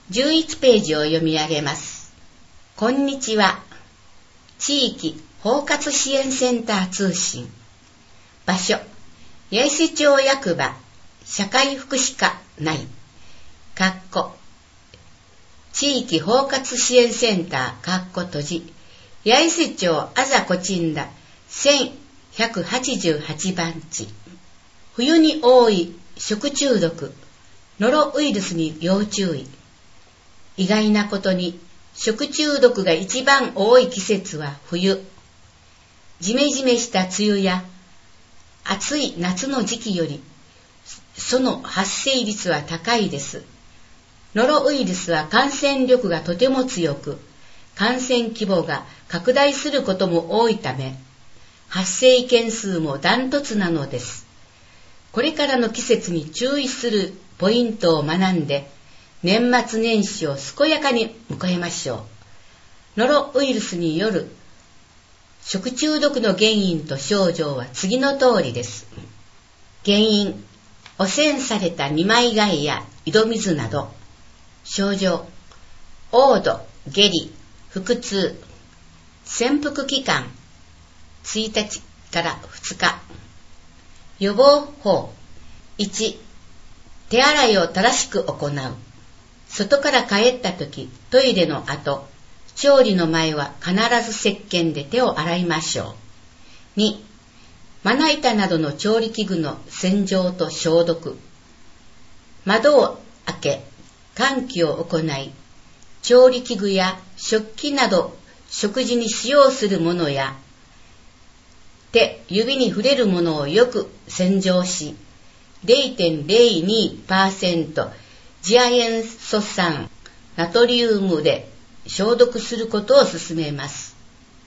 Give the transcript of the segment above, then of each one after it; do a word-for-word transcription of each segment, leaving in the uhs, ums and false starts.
じゅういちページを読み上げます。こんにちは。地域包括支援センター通信。場所、八重瀬町役場、社会福祉課内。括弧地域包括支援センター、括弧閉じ。八重瀬町あざこちんだせんひゃくはちじゅうはちばんち。冬に多い食中毒、ノロウイルスに要注意。意外なことに食中毒が一番多い季節は冬。ジメジメした梅雨や暑い夏の時期よりその発生率は高いです。ノロウイルスは感染力がとても強く、感染規模が拡大することも多いため、発生件数もダントツなのです。これからの季節に注意するポイントを学んで、年末年始を健やかに迎えましょう。ノロウイルスによる食中毒の原因と症状は次の通りです。原因、汚染された二枚貝や井戸水など。症状、嘔吐、下痢、腹痛。潜伏期間、ついたちからふつか。予防法、いち、手洗いを正しく行う。外から帰ったとき、トイレの後、調理の前は必ず石鹸で手を洗いましょう。に、まな板などの調理器具の洗浄と消毒。窓を開け、換気を行い、調理器具や食器など食事に使用するものや、手、指に触れるものをよく洗浄し、れいてんれいにパーセント 次亜塩素酸、ナトリウムで消毒することを勧めます。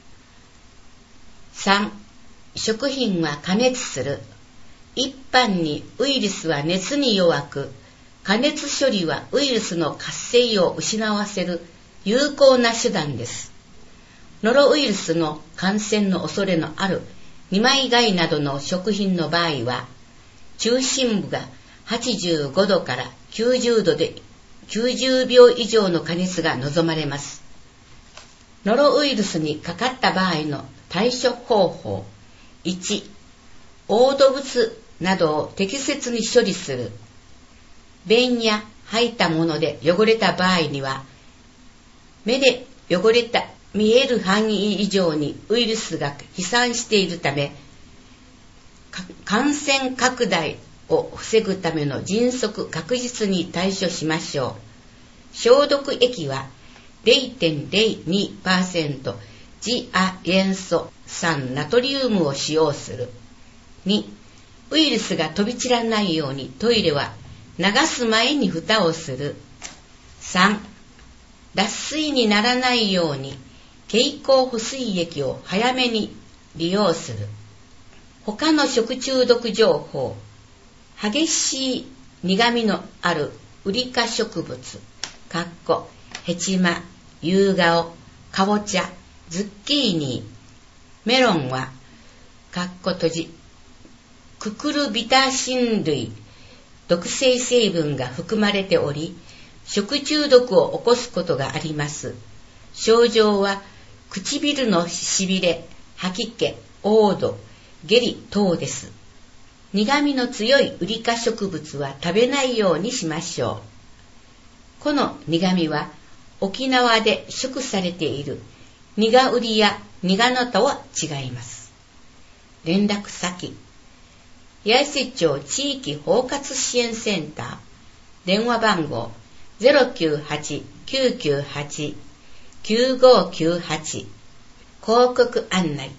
さん、食品は加熱する。一般にウイルスは熱に弱く、加熱処理はウイルスの活性を失わせる有効な手段です。ノロウイルスの感染の恐れのある二枚貝などの食品の場合は、中心部がはちじゅうごどからきゅうじゅうどできゅうじゅうびょう以上の加熱が望まれます。ノロウイルスにかかった場合の対処方法。いち、嘔吐物などを適切に処理する。便や吐いたもので汚れた場合には、目で汚れた見える範囲以上にウイルスが飛散しているため、感染拡大を防ぐための迅速確実に対処しましょう。消毒液は れいてんれいにパーセント 次亜塩素酸ナトリウムを使用する。に、ウイルスが飛び散らないようにトイレは流す前に蓋をする。さん、脱水にならないように経口補水液を早めに利用する。他の食中毒情報。激しい苦味のあるウリ科植物、かっこヘチマ、ユウガオ、カボチャ、ズッキーニ、メロンは、かっこ閉じ、ククルビタシン類、毒性成分が含まれており、食中毒を起こすことがあります。症状は、唇のしびれ、吐き気、嘔吐、下痢等です。苦味の強いウリ科植物は食べないようにしましょう。この苦味は沖縄で食されている苦ウリや苦のとは違います。連絡先、八重瀬町地域包括支援センター、電話番号 ゼロきゅうはち きゅうきゅうはち きゅうごきゅうはち、広告案内。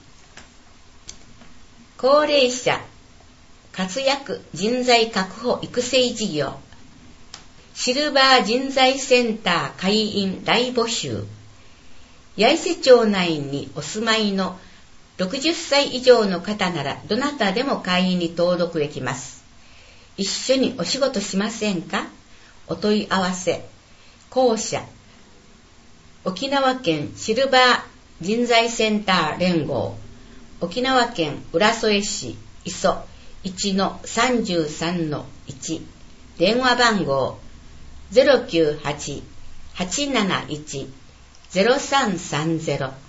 高齢者活躍人材確保育成事業、シルバー人材センター会員大募集。八重瀬町内にお住まいのろくじゅっさい以上の方ならどなたでも会員に登録できます。一緒にお仕事しませんか？お問い合わせ。公社沖縄県シルバー人材センター連合、沖縄県浦添市磯 いちのさんじゅうさんのいち、電話番号 ゼロきゅうはちはちなないち ゼロさんさんゼロ。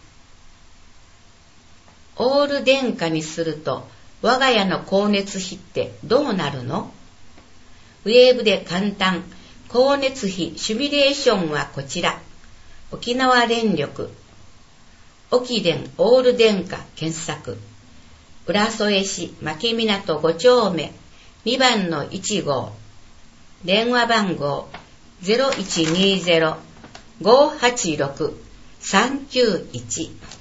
オール電化にすると我が家の光熱費ってどうなるの？ウェーブで簡単光熱費シミュレーションはこちら。沖縄電力沖電オール電化検索。浦添市牧港ご丁目にばんのいち号。電話番号 ゼロいちにゼロ ごーはちろく さんきゅういち。